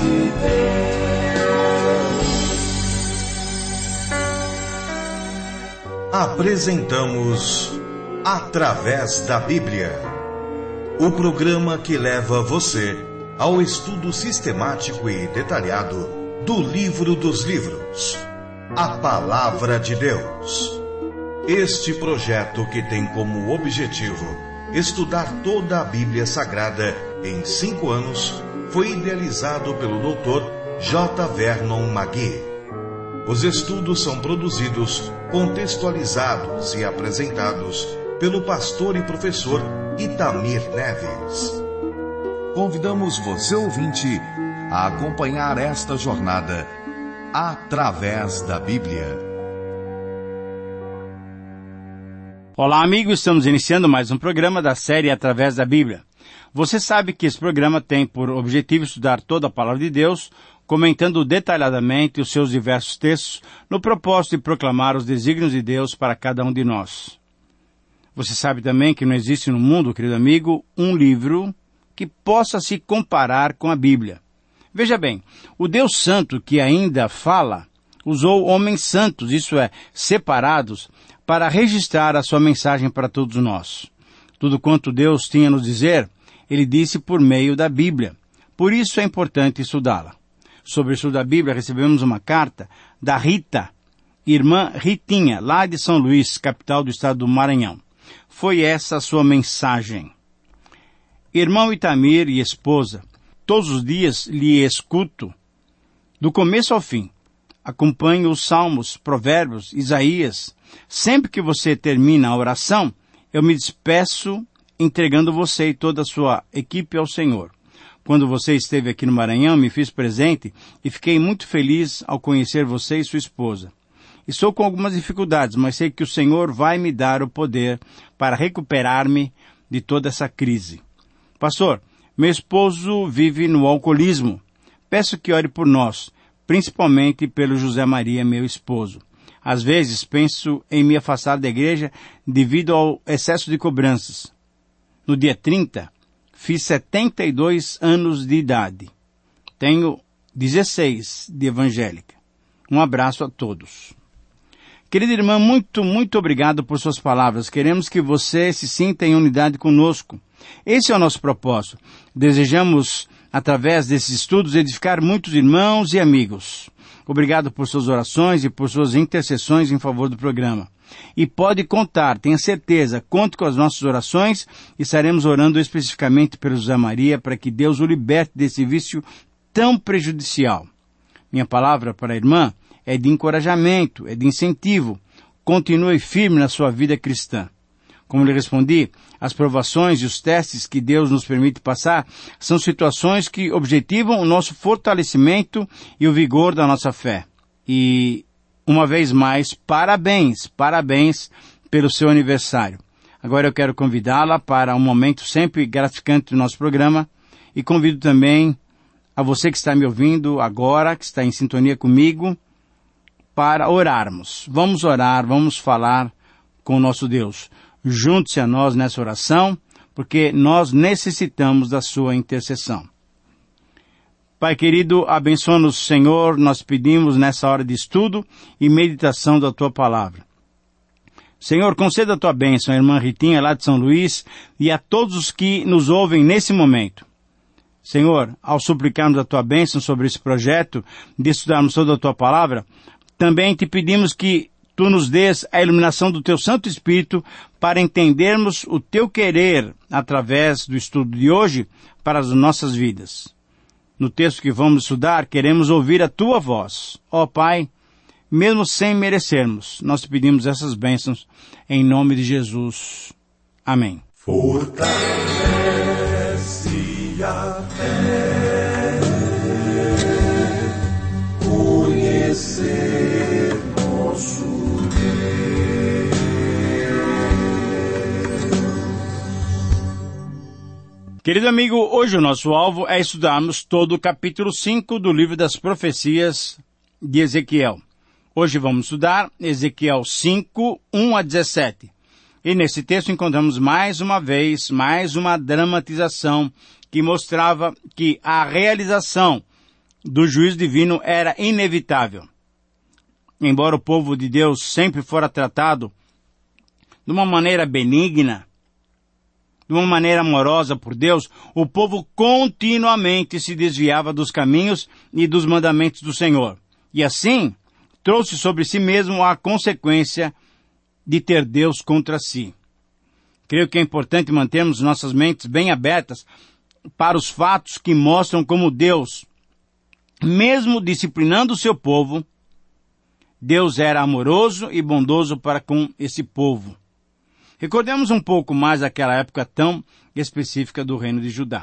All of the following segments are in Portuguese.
Apresentamos Através da Bíblia, o programa que leva você ao estudo sistemático e detalhado do Livro dos Livros, a Palavra de Deus. Este projeto, que tem como objetivo estudar toda a Bíblia Sagrada em 5 anos, foi idealizado pelo Dr. J. Vernon McGee. Os estudos são produzidos, contextualizados e apresentados pelo pastor e professor Itamir Neves. Convidamos você, ouvinte, a acompanhar esta jornada através da Bíblia. Olá, amigos, estamos iniciando mais um programa da série Através da Bíblia. Você sabe que esse programa tem por objetivo estudar toda a Palavra de Deus, comentando detalhadamente os seus diversos textos, no propósito de proclamar os desígnios de Deus para cada um de nós. Você sabe também que não existe no mundo, querido amigo, um livro que possa se comparar com a Bíblia. Veja bem, o Deus Santo que ainda fala, usou homens santos, isso é, separados, para registrar a sua mensagem para todos nós. Tudo quanto Deus tinha a nos dizer, Ele disse por meio da Bíblia. Por isso é importante estudá-la. Sobre o estudo da Bíblia, recebemos uma carta da Rita, irmã Ritinha, lá de São Luís, capital do estado do Maranhão. Foi essa a sua mensagem. Irmão Itamir e esposa, todos os dias lhe escuto, do começo ao fim. Acompanho os Salmos, Provérbios, Isaías. Sempre que você termina a oração, eu me despeço entregando você e toda a sua equipe ao Senhor. Quando você esteve aqui no Maranhão, me fiz presente e fiquei muito feliz ao conhecer você e sua esposa. Estou com algumas dificuldades, mas sei que o Senhor vai me dar o poder para recuperar-me de toda essa crise. Pastor, meu esposo vive no alcoolismo. Peço que ore por nós, principalmente pelo José Maria, meu esposo. Às vezes penso em me afastar da igreja devido ao excesso de cobranças. No dia 30, fiz 72 anos de idade. Tenho 16 de evangélica. Um abraço a todos. Querida irmã, muito obrigado por suas palavras. Queremos que você se sinta em unidade conosco. Esse é o nosso propósito. Desejamos, através desses estudos, edificar muitos irmãos e amigos. Obrigado por suas orações e por suas intercessões em favor do programa. E pode contar, tenha certeza, conte com as nossas orações. Estaremos orando especificamente pelo José Maria para que Deus o liberte desse vício tão prejudicial. Minha palavra para a irmã é de encorajamento, é de incentivo. Continue firme na sua vida cristã. Como lhe respondi, as provações e os testes que Deus nos permite passar são situações que objetivam o nosso fortalecimento e o vigor da nossa fé. E, uma vez mais, parabéns pelo seu aniversário. Agora eu quero convidá-la para um momento sempre gratificante do nosso programa e convido também a você que está me ouvindo agora, que está em sintonia comigo, para orarmos. Vamos orar, vamos falar com o nosso Deus. Junte-se a nós nessa oração, porque nós necessitamos da sua intercessão. Pai querido, abençoa-nos, Senhor, nós pedimos nessa hora de estudo e meditação da Tua Palavra. Senhor, conceda a Tua bênção à irmã Ritinha, lá de São Luís, e a todos os que nos ouvem nesse momento. Senhor, ao suplicarmos a Tua bênção sobre esse projeto de estudarmos toda a Tua Palavra, também te pedimos que Tu nos dês a iluminação do Teu Santo Espírito para entendermos o Teu querer através do estudo de hoje para as nossas vidas. No texto que vamos estudar, queremos ouvir a Tua voz. Ó Pai, mesmo sem merecermos, nós te pedimos essas bênçãos em nome de Jesus. Amém. Fortalece a fé, conhecer nosso Querido amigo, hoje o nosso alvo é estudarmos todo o capítulo 5 do livro das profecias de Ezequiel. Hoje vamos estudar Ezequiel 5, 1 a 17. E nesse texto encontramos mais uma vez, mais uma dramatização que mostrava que a realização do juízo divino era inevitável. Embora o povo de Deus sempre fora tratado de uma maneira benigna, de uma maneira amorosa por Deus, o povo continuamente se desviava dos caminhos e dos mandamentos do Senhor. E assim, trouxe sobre si mesmo a consequência de ter Deus contra si. Creio que é importante mantermos nossas mentes bem abertas para os fatos que mostram como Deus, mesmo disciplinando o seu povo, Deus era amoroso e bondoso para com esse povo. Recordemos um pouco mais aquela época tão específica do reino de Judá.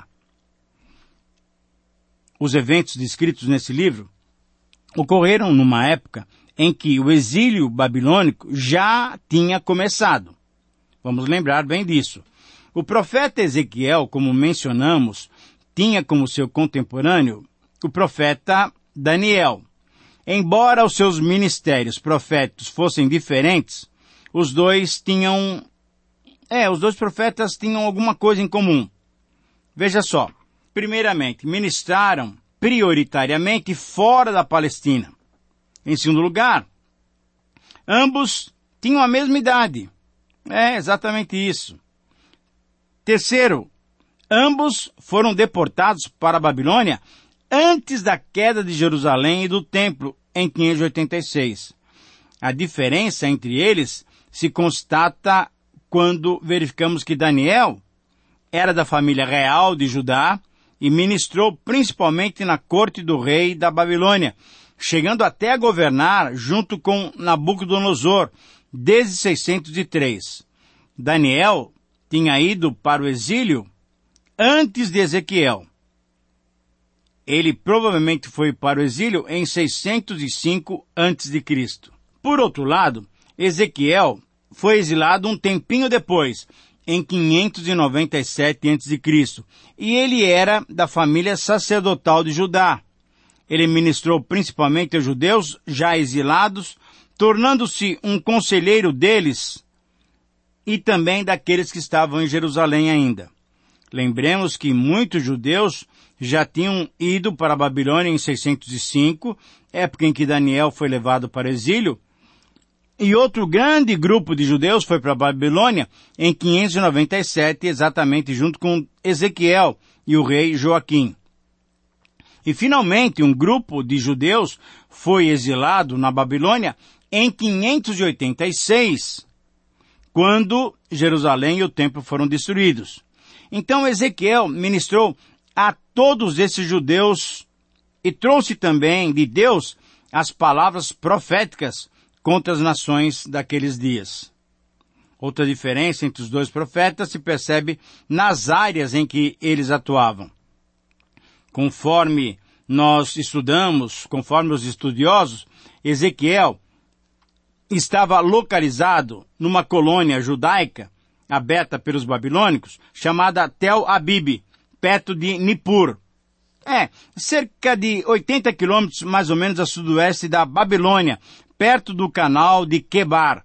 Os eventos descritos nesse livro ocorreram numa época em que o exílio babilônico já tinha começado. Vamos lembrar bem disso. O profeta Ezequiel, como mencionamos, tinha como seu contemporâneo o profeta Daniel. Embora os seus ministérios proféticos fossem diferentes, os dois profetas tinham alguma coisa em comum. Veja só, primeiramente, ministraram prioritariamente fora da Palestina. Em segundo lugar, ambos tinham a mesma idade. É exatamente isso. Terceiro, ambos foram deportados para a Babilônia antes da queda de Jerusalém e do templo em 586. A diferença entre eles se constata quando verificamos que Daniel era da família real de Judá e ministrou principalmente na corte do rei da Babilônia, chegando até a governar junto com Nabucodonosor desde 603. Daniel tinha ido para o exílio antes de Ezequiel. Ele provavelmente foi para o exílio em 605 a.C. Por outro lado, Ezequiel foi exilado um tempinho depois, em 597 a.C., e ele era da família sacerdotal de Judá. Ele ministrou principalmente aos judeus já exilados, tornando-se um conselheiro deles e também daqueles que estavam em Jerusalém ainda. Lembremos que muitos judeus já tinham ido para a Babilônia em 605, época em que Daniel foi levado para o exílio, e outro grande grupo de judeus foi para a Babilônia em 597, exatamente junto com Ezequiel e o rei Joaquim. E finalmente um grupo de judeus foi exilado na Babilônia em 586, quando Jerusalém e o templo foram destruídos. Então Ezequiel ministrou a todos esses judeus e trouxe também de Deus as palavras proféticas contra as nações daqueles dias. Outra diferença entre os dois profetas se percebe nas áreas em que eles atuavam. Conforme nós estudamos, conforme os estudiosos, Ezequiel estava localizado numa colônia judaica aberta pelos babilônicos, chamada Tel Abib, perto de Nippur. Cerca de 80 quilômetros mais ou menos a sudoeste da Babilônia, perto do canal de Quebar,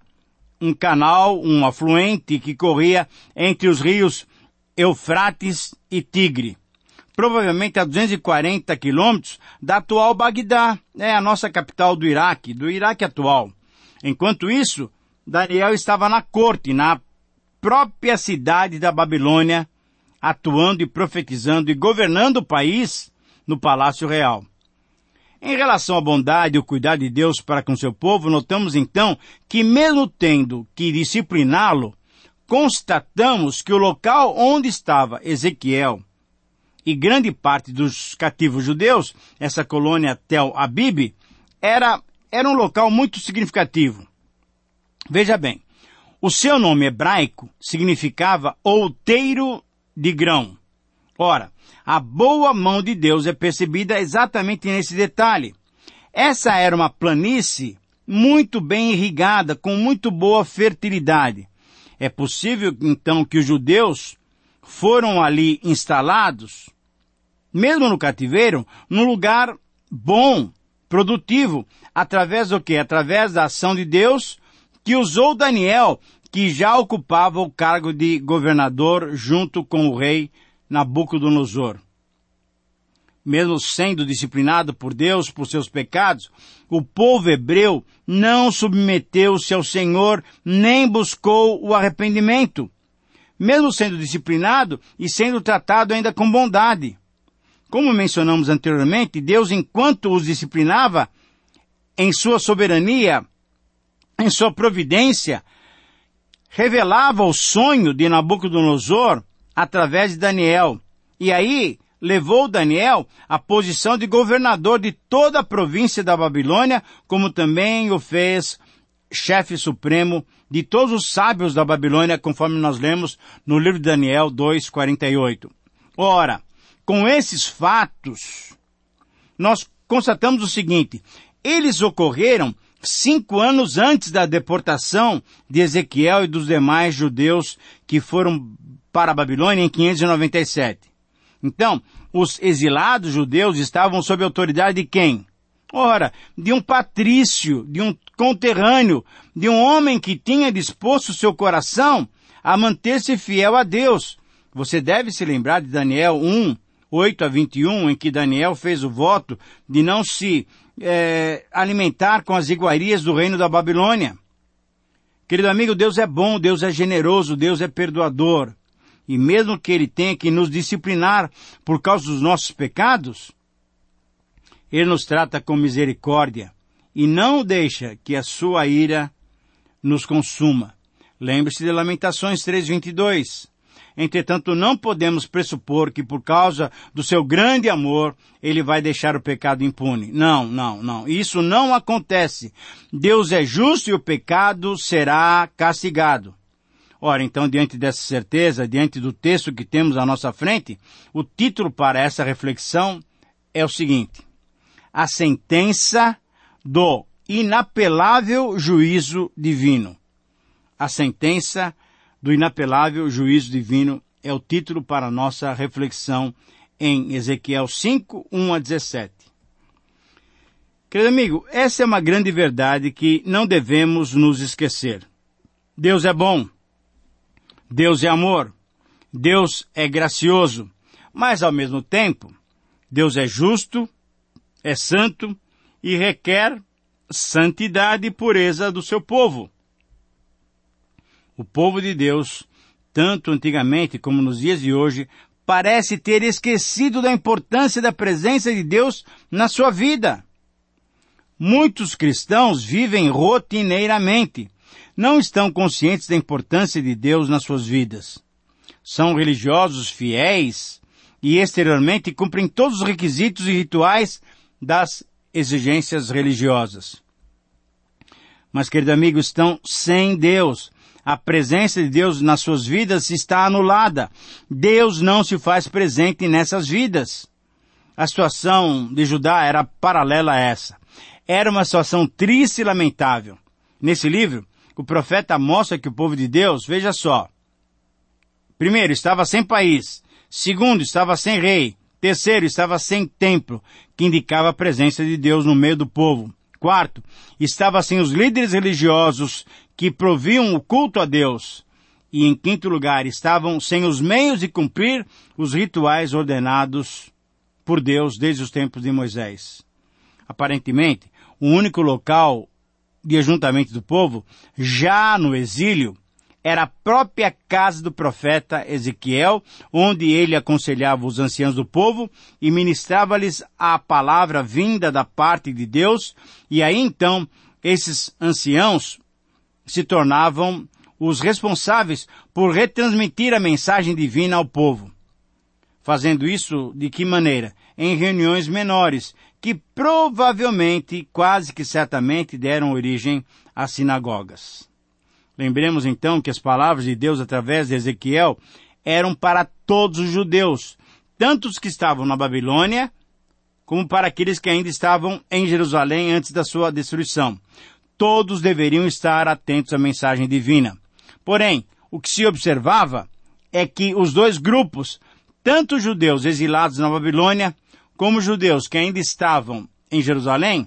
um afluente que corria entre os rios Eufrates e Tigre. Provavelmente a 240 quilômetros da atual Bagdá, a nossa capital do Iraque atual. Enquanto isso, Daniel estava na corte, na própria cidade da Babilônia, atuando e profetizando e governando o país no Palácio Real. Em relação à bondade e o cuidado de Deus para com seu povo, notamos então que mesmo tendo que discipliná-lo, constatamos que o local onde estava Ezequiel e grande parte dos cativos judeus, essa colônia Tel Abib, era um local muito significativo. Veja bem, o seu nome hebraico significava outeiro de grão. Ora, a boa mão de Deus é percebida exatamente nesse detalhe. Essa era uma planície muito bem irrigada, com muito boa fertilidade. É possível, então, que os judeus foram ali instalados, mesmo no cativeiro, num lugar bom, produtivo, através do quê? Através da ação de Deus, que usou Daniel, que já ocupava o cargo de governador junto com o rei Nabucodonosor. mesmo sendo disciplinado por Deus por seus pecados, o povo hebreu não submeteu-se ao Senhor nem buscou o arrependimento, mesmo sendo disciplinado e sendo tratado ainda com bondade. Como mencionamos anteriormente, Deus, enquanto os disciplinava, em sua soberania, em sua providência, revelava o sonho de Nabucodonosor através de Daniel. E aí levou Daniel à posição de governador de toda a província da Babilônia, como também o fez chefe supremo de todos os sábios da Babilônia, conforme nós lemos no livro de Daniel 2:48. Ora, com esses fatos, nós constatamos o seguinte: eles ocorreram 5 anos antes da deportação de Ezequiel e dos demais judeus que foram para a Babilônia em 597. Então, os exilados judeus estavam sob a autoridade de quem? Ora, de um patrício, de um conterrâneo, de um homem que tinha disposto seu coração a manter-se fiel a Deus. Você deve se lembrar de Daniel 1:8-21, em que Daniel fez o voto de não se alimentar com as iguarias do reino da Babilônia. Querido amigo, Deus é bom, Deus é generoso, Deus é perdoador. E mesmo que Ele tenha que nos disciplinar por causa dos nossos pecados, Ele nos trata com misericórdia e não deixa que a sua ira nos consuma. Lembre-se de Lamentações 3:22. Entretanto, não podemos pressupor que por causa do seu grande amor, Ele vai deixar o pecado impune. Não. Isso não acontece. Deus é justo e o pecado será castigado. Ora, então, diante dessa certeza, diante do texto que temos à nossa frente, o título para essa reflexão é o seguinte: a sentença do inapelável juízo divino. A sentença do inapelável juízo divino é o título para a nossa reflexão em Ezequiel 5:1-17. Querido amigo, essa é uma grande verdade que não devemos nos esquecer. Deus é bom. Deus é amor, Deus é gracioso, mas ao mesmo tempo, Deus é justo, é santo e requer santidade e pureza do seu povo. O povo de Deus, tanto antigamente como nos dias de hoje, parece ter esquecido da importância da presença de Deus na sua vida. Muitos cristãos vivem rotineiramente, não estão conscientes da importância de Deus nas suas vidas. São religiosos fiéis e exteriormente cumprem todos os requisitos e rituais das exigências religiosas. Mas, querido amigo, estão sem Deus. A presença de Deus nas suas vidas está anulada. Deus não se faz presente nessas vidas. A situação de Judá era paralela a essa. Era uma situação triste e lamentável. Nesse livro, o profeta mostra que o povo de Deus, veja só, primeiro, estava sem país. Segundo, estava sem rei. Terceiro, estava sem templo, que indicava a presença de Deus no meio do povo. Quarto, estava sem os líderes religiosos que proviam o culto a Deus. E em quinto lugar, estavam sem os meios de cumprir os rituais ordenados por Deus desde os tempos de Moisés. Aparentemente, o único local de ajuntamento do povo, já no exílio, era a própria casa do profeta Ezequiel, onde ele aconselhava os anciãos do povo e ministrava-lhes a palavra vinda da parte de Deus, e aí então esses anciãos se tornavam os responsáveis por retransmitir a mensagem divina ao povo. Fazendo isso de que maneira? Em reuniões menores, que provavelmente, quase que certamente, deram origem às sinagogas. Lembremos então que as palavras de Deus através de Ezequiel eram para todos os judeus, tanto os que estavam na Babilônia, como para aqueles que ainda estavam em Jerusalém antes da sua destruição. Todos deveriam estar atentos à mensagem divina. Porém, o que se observava é que os dois grupos, tanto os judeus exilados na Babilônia, como os judeus que ainda estavam em Jerusalém,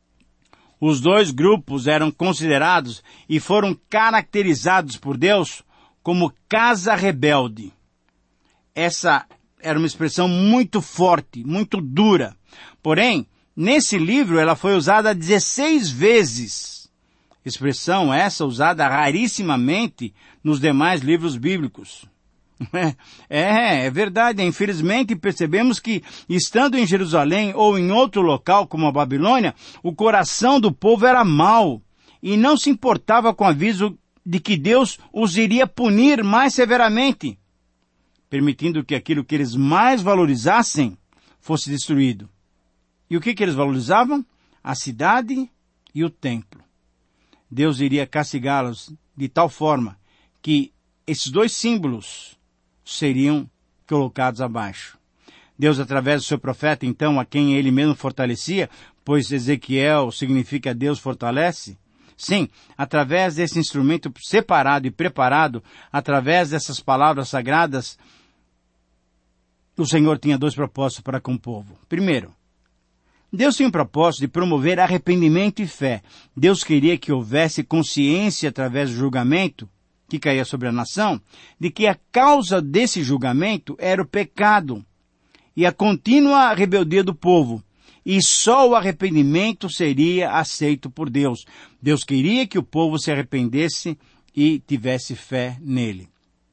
os dois grupos eram considerados e foram caracterizados por Deus como casa rebelde. Essa era uma expressão muito forte, muito dura. Porém, nesse livro ela foi usada 16 vezes. Expressão essa usada rarissimamente nos demais livros bíblicos. É verdade. Infelizmente percebemos que, estando em Jerusalém ou em outro local como a Babilônia, o coração do povo era mau e não se importava com o aviso de que Deus os iria punir mais severamente, permitindo que aquilo que eles mais valorizassem fosse destruído. E o que eles valorizavam? A cidade e o templo. Deus iria castigá-los de tal forma que esses dois símbolos seriam colocados abaixo. Deus, através do seu profeta, então, a quem ele mesmo fortalecia, pois Ezequiel significa Deus fortalece, sim, através desse instrumento separado e preparado, através dessas palavras sagradas, o Senhor tinha dois propósitos para com o povo. Primeiro, Deus tinha um propósito de promover arrependimento e fé. Deus queria que houvesse consciência através do julgamento que caía sobre a nação, de que a causa desse julgamento era o pecado e a contínua rebeldia do povo. E só o arrependimento seria aceito por Deus. Deus queria que o povo se arrependesse e tivesse fé nele.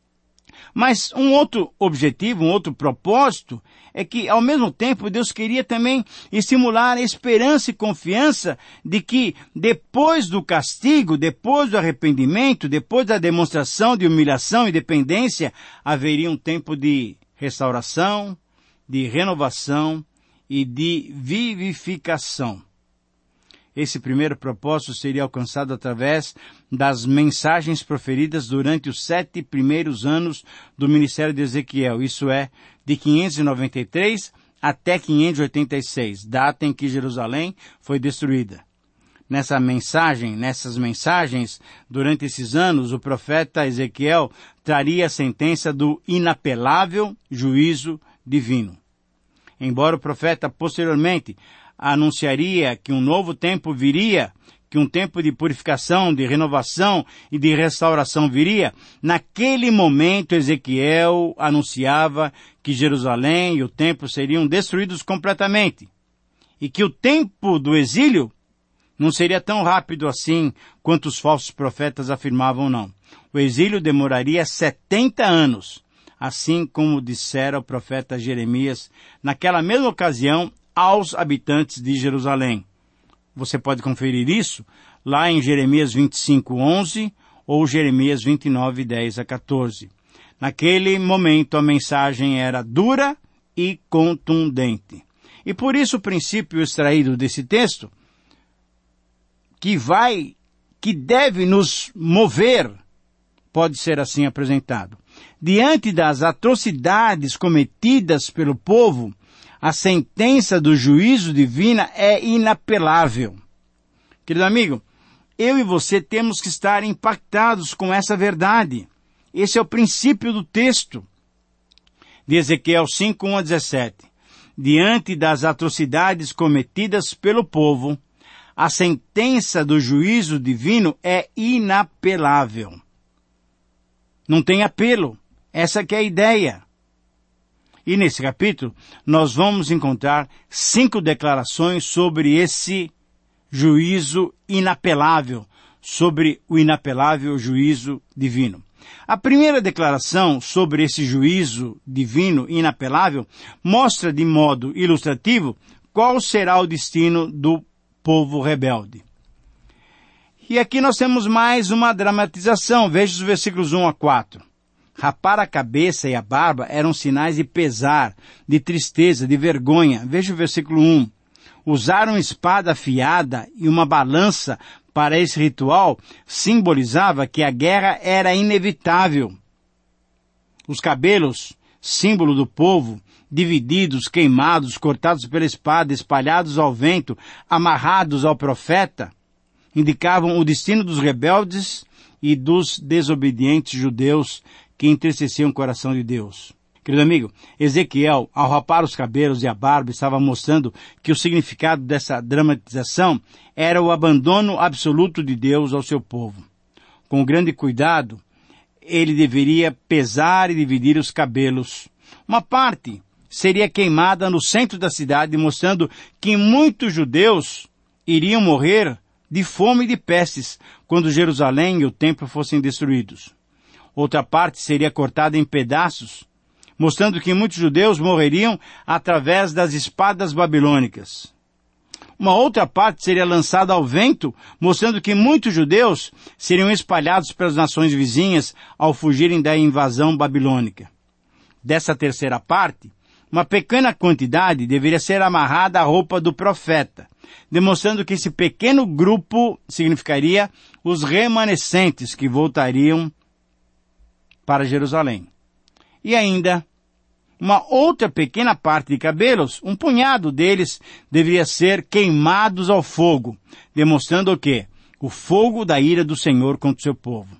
Mas um outro objetivo, um outro propósito, é que, ao mesmo tempo, Deus queria também estimular a esperança e confiança de que, depois do castigo, depois do arrependimento, depois da demonstração de humilhação e dependência, haveria um tempo de restauração, de renovação e de vivificação. Esse primeiro propósito seria alcançado através das mensagens proferidas durante os 7 primeiros anos do ministério de Ezequiel, isso é, de 593 até 586, data em que Jerusalém foi destruída. Nessas mensagens, durante esses anos, o profeta Ezequiel traria a sentença do inapelável juízo divino. Embora o profeta posteriormente anunciaria que um novo tempo viria, que um tempo de purificação, de renovação e de restauração viria, naquele momento Ezequiel anunciava que Jerusalém e o templo seriam destruídos completamente e que o tempo do exílio não seria tão rápido assim quanto os falsos profetas afirmavam, não. O exílio demoraria 70 anos, assim como dissera o profeta Jeremias naquela mesma ocasião aos habitantes de Jerusalém. Você pode conferir isso lá em Jeremias 25:11 ou Jeremias 29:10-14. Naquele momento a mensagem era dura e contundente. E por isso o princípio extraído desse texto, que deve nos mover, pode ser assim apresentado. Diante das atrocidades cometidas pelo povo, a sentença do juízo divino é inapelável. Querido amigo, eu e você temos que estar impactados com essa verdade. Esse é o princípio do texto de Ezequiel 5:1-17. Diante das atrocidades cometidas pelo povo, a sentença do juízo divino é inapelável. Não tem apelo. Essa que é a ideia. E nesse capítulo, nós vamos encontrar 5 declarações sobre esse juízo inapelável, sobre o inapelável juízo divino. A primeira declaração sobre esse juízo divino inapelável mostra de modo ilustrativo qual será o destino do povo rebelde. E aqui nós temos mais uma dramatização. Veja os versículos 1-4. Rapar a cabeça e a barba eram sinais de pesar, de tristeza, de vergonha. Veja o versículo 1. Usar uma espada afiada e uma balança para esse ritual simbolizava que a guerra era inevitável. Os cabelos, símbolo do povo, divididos, queimados, cortados pela espada, espalhados ao vento, amarrados ao profeta, indicavam o destino dos rebeldes e dos desobedientes judeus que entristeciam o coração de Deus. Querido amigo, Ezequiel, ao rapar os cabelos e a barba, estava mostrando que o significado dessa dramatização era o abandono absoluto de Deus ao seu povo. Com grande cuidado, ele deveria pesar e dividir os cabelos. Uma parte seria queimada no centro da cidade, mostrando que muitos judeus iriam morrer de fome e de pestes quando Jerusalém e o templo fossem destruídos. Outra parte seria cortada em pedaços, mostrando que muitos judeus morreriam através das espadas babilônicas. Uma outra parte seria lançada ao vento, mostrando que muitos judeus seriam espalhados pelas nações vizinhas ao fugirem da invasão babilônica. Dessa terceira parte, uma pequena quantidade deveria ser amarrada à roupa do profeta, demonstrando que esse pequeno grupo significaria os remanescentes que voltariam para Jerusalém. E ainda, uma outra pequena parte de cabelos, um punhado deles, deveria ser queimados ao fogo, demonstrando o quê? O fogo da ira do Senhor contra o seu povo.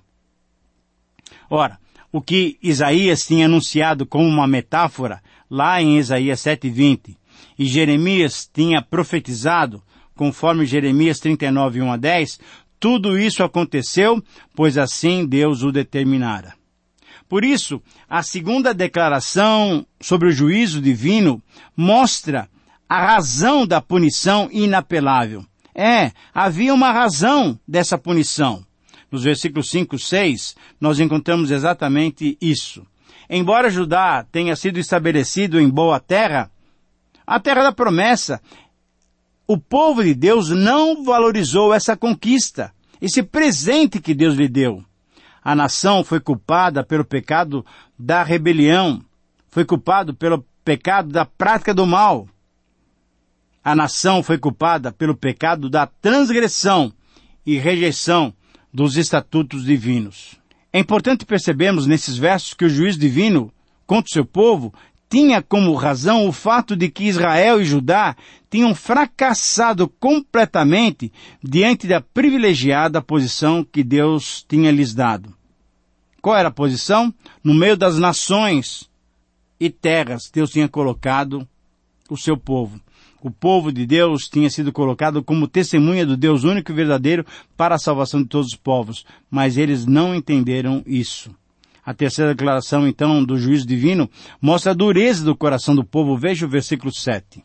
Ora, o que Isaías tinha anunciado como uma metáfora, lá em Isaías 7:20, e Jeremias tinha profetizado, conforme Jeremias 39, 1-10, tudo isso aconteceu, pois assim Deus o determinara. Por isso, a segunda declaração sobre o juízo divino mostra a razão da punição inapelável. Havia uma razão dessa punição. Nos versículos 5 e 6, nós encontramos exatamente isso. Embora Judá tenha sido estabelecido em boa terra, a terra da promessa, o povo de Deus não valorizou essa conquista, esse presente que Deus lhe deu. A nação foi culpada pelo pecado da rebelião, foi culpado pelo pecado da prática do mal. A nação foi culpada pelo pecado da transgressão e rejeição dos estatutos divinos. É importante percebermos nesses versos que o juízo divino contra o seu povo tinha como razão o fato de que Israel e Judá tinham fracassado completamente diante da privilegiada posição que Deus tinha lhes dado. Qual era a posição? No meio das nações e terras, Deus tinha colocado o seu povo. O povo de Deus tinha sido colocado como testemunha do Deus único e verdadeiro para a salvação de todos os povos, mas eles não entenderam isso. A terceira declaração, então, do juízo divino mostra a dureza do coração do povo. Veja o versículo 7.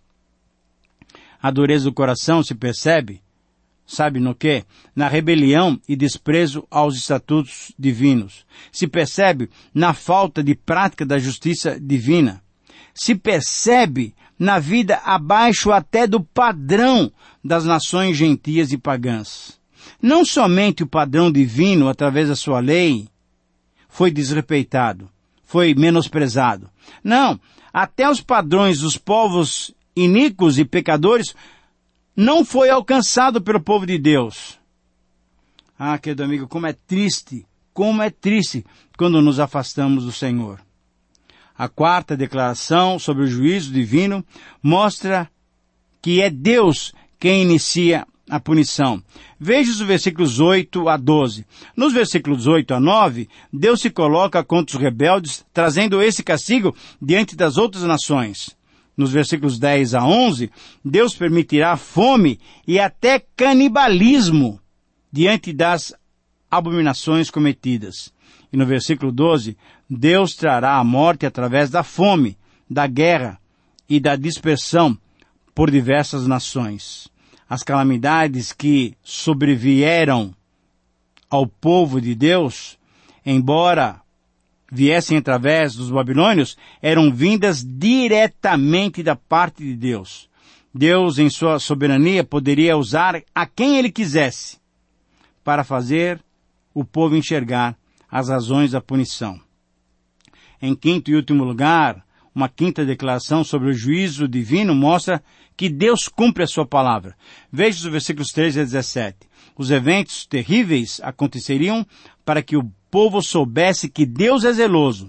A dureza do coração se percebe, sabe no quê? Na rebelião e desprezo aos estatutos divinos. Se percebe na falta de prática da justiça divina. Se percebe na vida abaixo até do padrão das nações gentias e pagãs. Não somente o padrão divino, através da sua lei, foi desrespeitado, foi menosprezado. Não, até os padrões dos povos iníquos e pecadores não foi alcançado pelo povo de Deus. Querido amigo, como é triste quando nos afastamos do Senhor. A quarta declaração sobre o juízo divino mostra que é Deus quem inicia a punição. Veja os versículos 8-12. Nos versículos 8-9, Deus se coloca contra os rebeldes, trazendo esse castigo diante das outras nações. Nos versículos 10-11, Deus permitirá fome e até canibalismo diante das abominações cometidas. E no versículo 12, Deus trará a morte através da fome, da guerra e da dispersão por diversas nações. As calamidades que sobrevieram ao povo de Deus, embora viessem através dos babilônios, eram vindas diretamente da parte de Deus. Deus, em sua soberania, poderia usar a quem Ele quisesse para fazer o povo enxergar as razões da punição. Em quinto e último lugar, uma quinta declaração sobre o juízo divino mostra que Deus cumpre a sua palavra. Veja os versículos 13-17. Os eventos terríveis aconteceriam para que o povo soubesse que Deus é zeloso.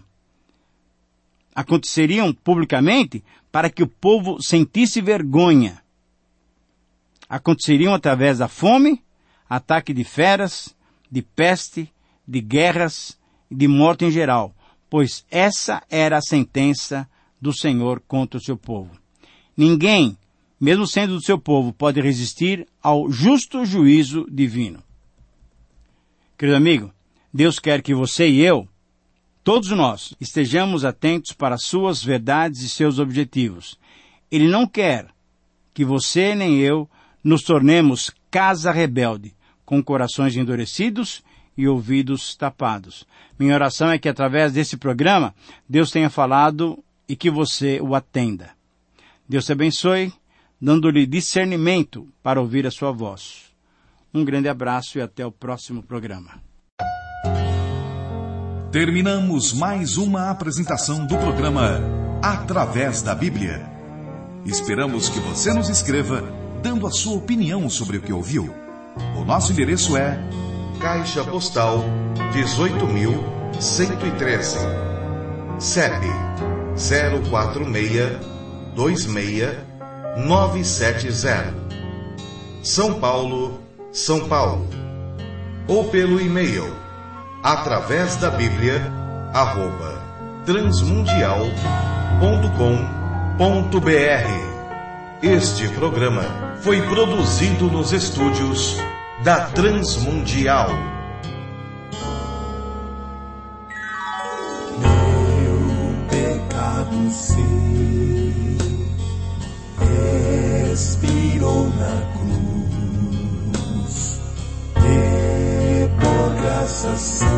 Aconteceriam publicamente para que o povo sentisse vergonha. Aconteceriam através da fome, ataque de feras, de peste, de guerras e de morte em geral, pois essa era a sentença do Senhor contra o seu povo. Ninguém, mesmo sendo do seu povo, pode resistir ao justo juízo divino. Querido amigo, Deus quer que você e eu todos nós estejamos atentos para suas verdades e seus objetivos. Ele não quer que você nem eu nos tornemos casa rebelde, com corações endurecidos e ouvidos tapados. Minha oração é que através desse programa, Deus tenha falado e que você o atenda. Deus te abençoe, dando-lhe discernimento para ouvir a sua voz. Um grande abraço e até o próximo programa. Terminamos mais uma apresentação do programa Através da Bíblia. Esperamos que você nos escreva, dando a sua opinião sobre o que ouviu. O nosso endereço é Caixa Postal 18.113, CEP 04626-970, São Paulo, São Paulo. Ou pelo e-mail através da Bíblia @transmundial.com.br. Este programa foi produzido nos estúdios da Transmundial. Meu pecado sei, expirou na cruz, e por graça